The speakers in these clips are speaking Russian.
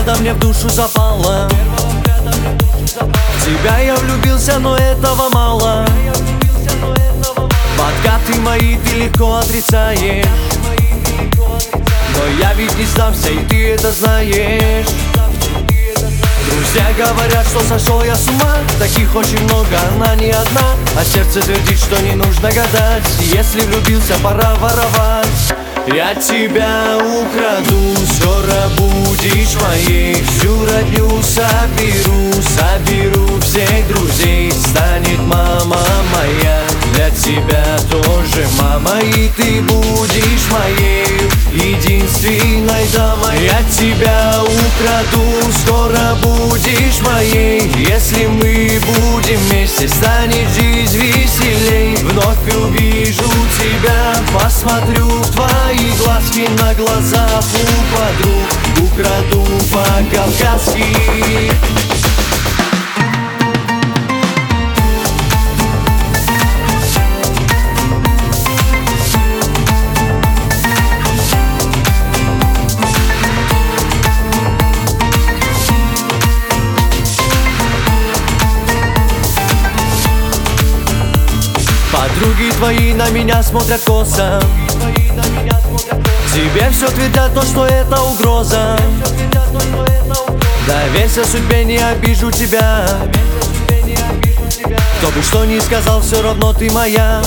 взгляда мне в душу запала. В тебя я влюбился, но этого мало. Подкаты мои ты легко отрицаешь, но я ведь не сдамся, и ты это знаешь. Друзья говорят, что сошел я с ума. Таких очень много, она не одна. А сердце твердит, что не нужно гадать. Если влюбился, пора воровать. Я тебя украду, скоро будешь моей. Всю родню соберу всех друзей. Станет мама моя, для тебя тоже мама. И ты будешь моей единственной дамой. Я тебя украду, скоро будешь моей. Если мы будем вместе, станет жизнь веселей. Вновь увижу тебя, посмотрю в твои глазки, на глазах у подруг украду по-кавказски. Подруги твои на меня смотрят косо. Тебе все твердят то, что это угроза. Доверься судьбе, не обижу тебя. Кто бы что ни сказал, все равно ты моя.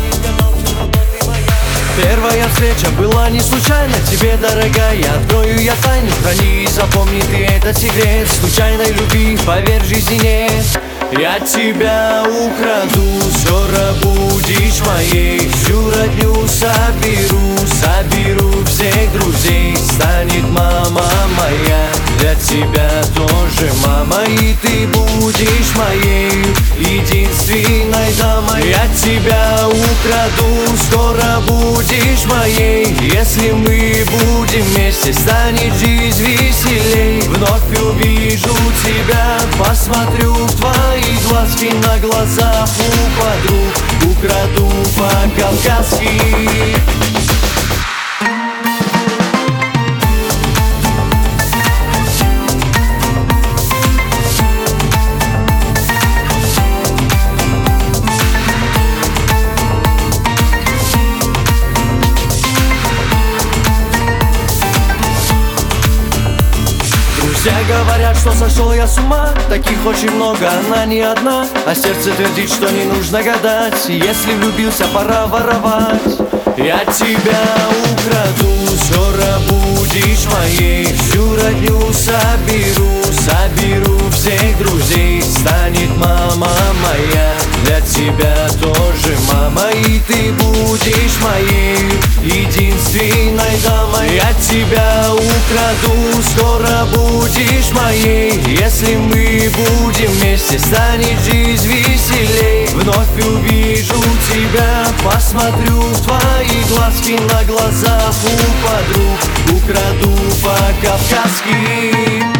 Первая встреча была не случайно. Тебе, дорогая, открою я тайну. Храни и запомни ты этот секрет. Случайной любви, поверь, в жизни нет. Я тебя украду, скоро будешь моей. Всю родню соберу всех друзей. Станет мама моя, для тебя тоже мама. И ты будешь моей единственной дамой. Я тебя украду, скоро будешь моей. Если мы будем вместе, станет жизнь веселей. Вновь увижу тебя, посмотрю в твои глазки, на глазах у подруг украду по-кавказски. Все говорят, что сошел я с ума. Таких очень много, она не одна. А сердце твердит, что не нужно гадать. Если влюбился, пора воровать. Я тебя украду, скоро будешь моей. Всю родню соберу всех друзей. Станет мама моя, для тебя тоже мама. И ты будешь моей единственной дамой. Я тебя украду, скоро будешь моей. Если мы будем вместе, станет жизнь веселей. Вновь увижу тебя, посмотрю в твои глазки, на глазах у подруг украду по-кавказски.